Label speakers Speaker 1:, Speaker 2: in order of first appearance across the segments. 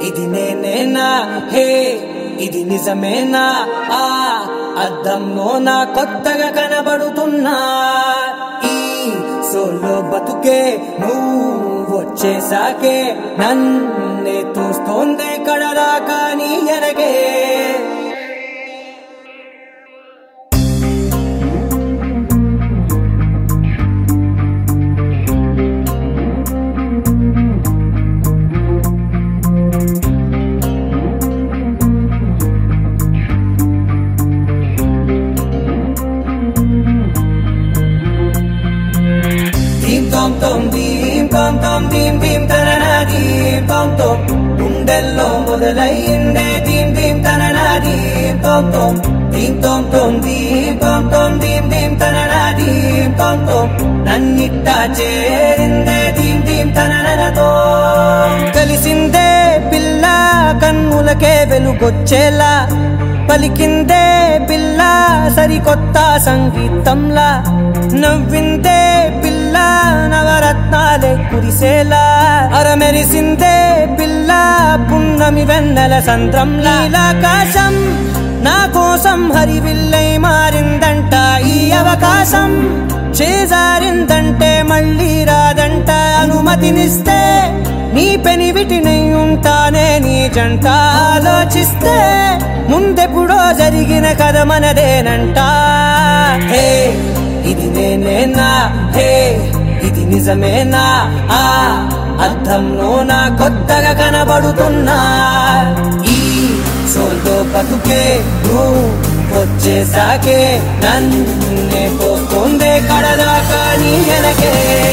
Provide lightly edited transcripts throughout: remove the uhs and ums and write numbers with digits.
Speaker 1: ఇది నేనేనా హే ఇది నిజమేనా ఆ అద్దంలో నా కొత్తగా కనబడుతున్నా ఈ సోలో బతుకే నువ్వు వచ్చేసాకే నన్నే తోస్తోందే కడదాకా నీ ఎనగే dim dim tanana dim tom tom గుండెల్లో మొదలైందే dim dim tanana dim tom tom dim tom tom dim tom tom dim dim tanana dim tom tom నన్నిట్టా చేరిందే dim dim tananaతో కలిసిందే పిల్ల కన్నులకే వెలుగొచ్చేలా పలికిందే పిల్ల సరికొత్త సంగీతంలా నవ్విందే పిల్ల నవరత్నాలే కురిసేలా అరమెరిసిందే పిల్ల పున్నమి వెన్నెల సంద్రంలా ఆకాశం నా కోసం హరివిల్లై మారిందంట ఈ అవకాశం చేజారిందంటే మళ్ళీ రాదంట అనుమతినిస్తే నీ పెనివిటినై ఉంటానే నీ జంట ఆలోచిస్తే ముందెప్పుడో జరిగిన కథ మనదేనంట హే ఇది నేనేనా హే ఇది నిజమేనా ఆ అద్దంలో నా కొత్తగా కనబడుతున్నా ఈ సోలో బతుకే నువ్వు వచ్చేసాకే నన్నే పోతుందే కడదాకా నీ వెనకే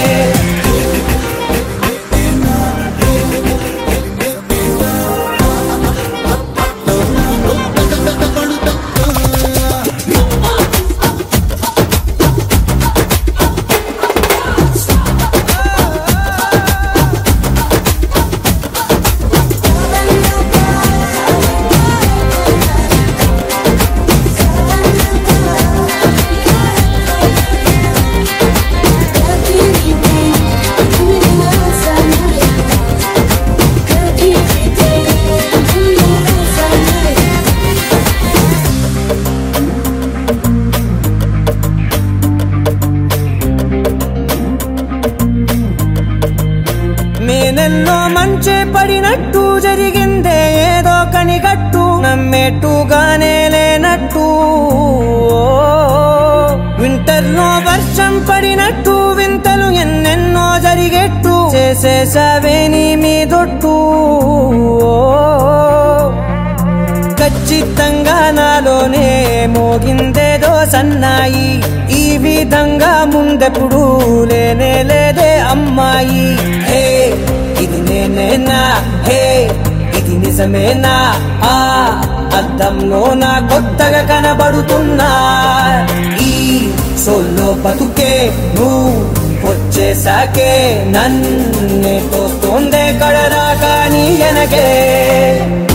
Speaker 1: నేనెన్నో మంచే పడినట్టు జరిగిందే ఏదో కనిగట్టు నమ్మేట్టుగానే లేనట్టు వింటర్లో వర్షం పడినట్టు వింతలు ఎన్నెన్నో జరిగేట్టు చేసేసావే నీ మీదొట్టు ఖచ్చితంగా నాలోనే మోగిందేదో సన్నాయి ఈ విధంగా ముందెప్పుడు లేనే లేదే అమ్మాయి హే ఇది నేనేనా హే ఇది నిజమేనా ఆ అద్దంలో నా కొత్తగా కనబడుతున్నా ఈ సోలో బతుకే నువ్వు వచ్చేసాకే నన్నే తోస్తోందే కడదాకా నీ వెనకే